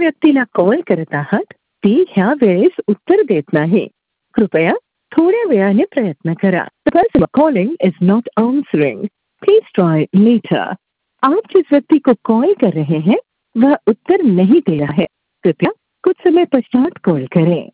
व्यक्तीला कॉल करत आहात ती ह्या वेळेस उत्तर देत नाही. कृपया थोड्या वेळाने प्रयत्न करा. The person calling is not answering. Please try later. आप जिस व्यक्ति को कॉल कर रहे हैं वह उत्तर नहीं दे रहा है. कृपया कुछ समय पश्चात कॉल करें.